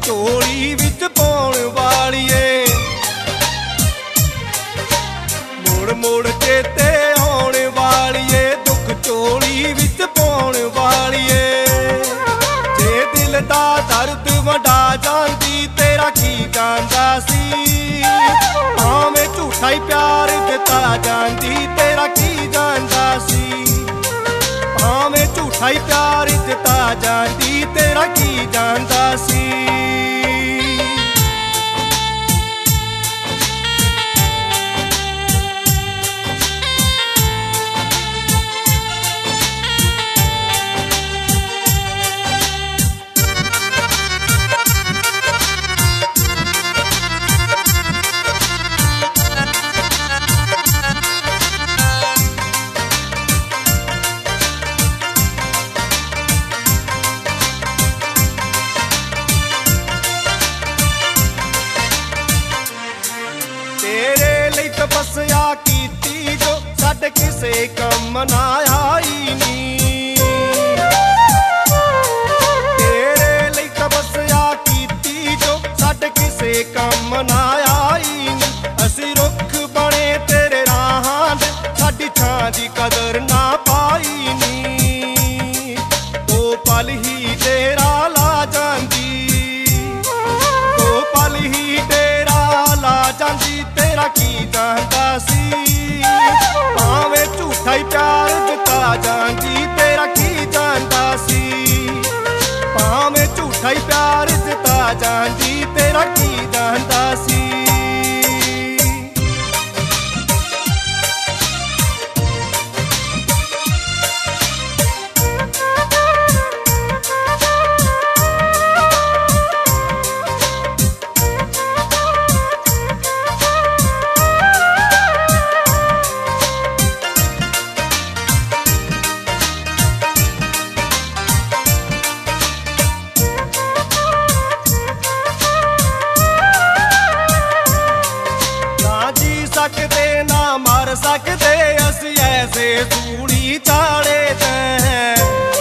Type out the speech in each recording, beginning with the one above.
झोली विच पाउण वालीए, मोड़ मोड़ चेते आउण वालीए, दुख झोली विच पाउण वालीए। जे दिल दा दर्द वंडा जांदी तेरा की जांदा सी, भावें झूठा ही प्यार दिता जांदी तेरा की जांदा सी, भावें झूठा ही प्यार दिता जांदी तेरा की जांदा सी। तपस्या कीती जो साडे किसे कम ना आई नी, तेरे लई तपस्या कीती जो साडे किसे कम ना आई नी। असी रुख बने तेरे राहां दे साडी छां दी कदर ना पाई नी, ओ पल ही तेरा ला जांदी, ओ पल ही तेरा ला जांदी तेरा की जांदा सी, भावें झूठा ही प्यार दिता जांदी तेरा की जांदा सी, भावें झूठा ही प्यार दिता जांदी तेरा की जांदा सी। सकते ना मर सकते असी ऐसे सूली चाड़े तैं,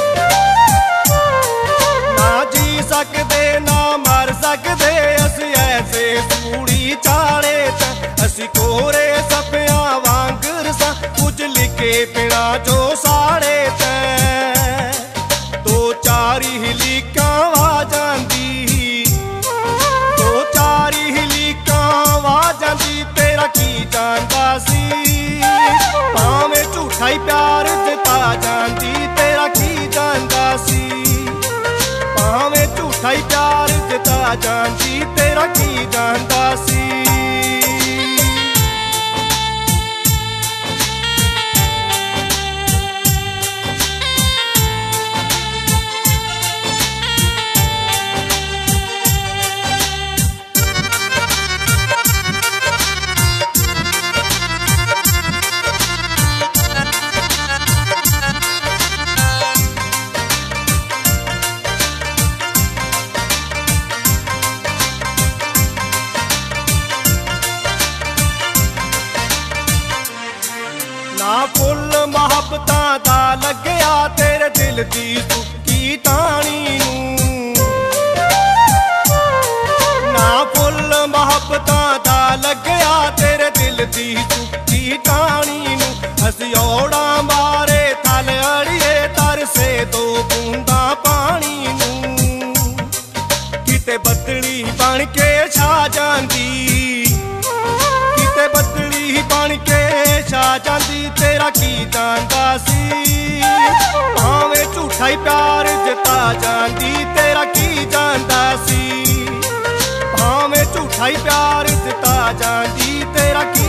ना जी सकते ना मर सकते असी ऐसे सूली चाड़े तैं। असी कोरे सपिया वांगर सा कुछ लिखे बिना जो साड़े तैं, दो चार ही लीकां वा जांदी, दो चार ही लीकां वा जांदी तेरा की जांदा सी, भावें झूठा ही प्यार दिता जांदी तेरा की जांदा सी, भावें झूठा ही प्यार दिता जांदी तेरा की जांदा सी। ना फुल मुहब्बतां दा लग्या तेरे दिल दी सुक्की टाणी नूं, ना फुल मुहब्बतां दा लग्या तेरे दिल दी सुक्की टाणी नूं। असी औड़ा मारे थल अड़िए तरसे दो बूंदा पानी नूं, किते बदली बन के छा जांदी, किते बदली बन के छा जांदी तेरा की जांदा सी, भावें झूठा ही प्यार दिता जांदी तेरा की जांदा सी, भावें झूठा ही प्यार दिता जांदी तेरा की